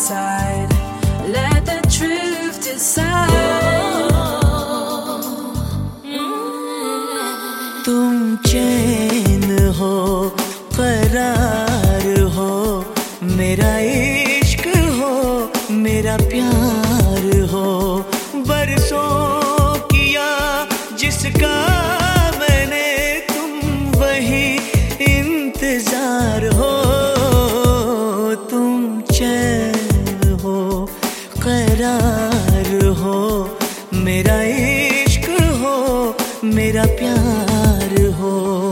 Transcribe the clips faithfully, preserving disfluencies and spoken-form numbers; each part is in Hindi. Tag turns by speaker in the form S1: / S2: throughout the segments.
S1: side. Let the truth decide.
S2: तुम चैन हो, करार हो, मेरा इश्क हो, मेरा प्यार हो। बरसों किया जिसका मैंने, तुम वही इंतजार हो। तुम चैन हो, करार हो, मेरा इश्क हो, मेरा प्यार हो।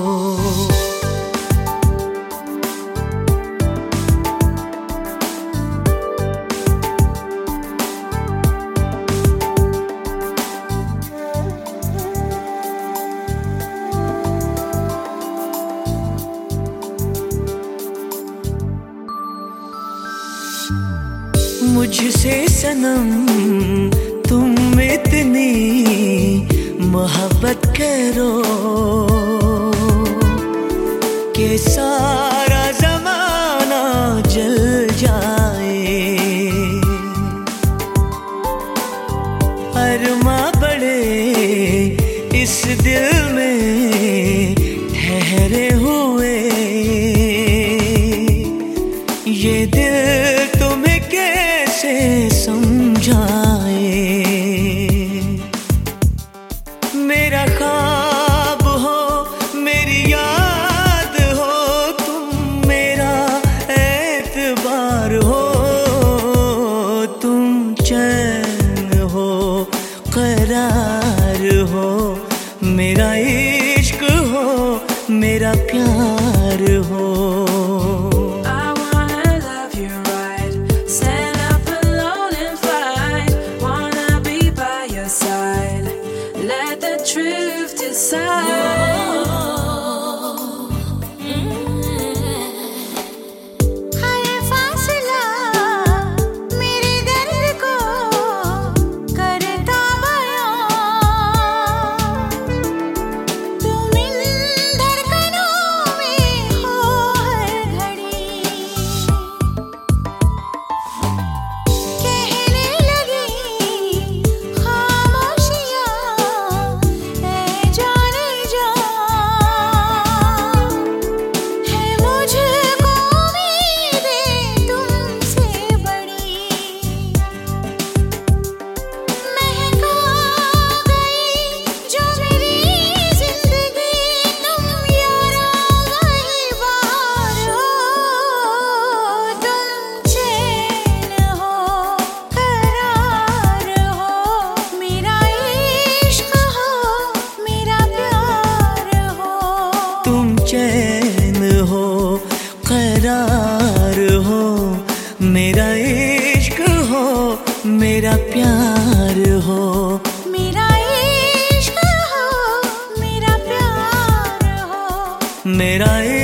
S2: मुझसे सनम तुम इतनी मोहब्बत करो कि सारा जमाना जल जाए। अरमा बड़े इस दिल में ठहरे हुए, ये दिल तुम्हें कैसे समझाए। मेरा ख्वाब हो, मेरी याद हो, तुम मेरा एतबार हो। तुम चैन हो, करार हो, मेरा इश्क हो, मेरा प्यार हो।
S1: Truth decide.
S2: चैन हो, करार हो, मेरा इश्क हो, मेरा प्यार हो।
S1: मेरा इश्क हो, मेरा प्यार हो।
S2: मेरा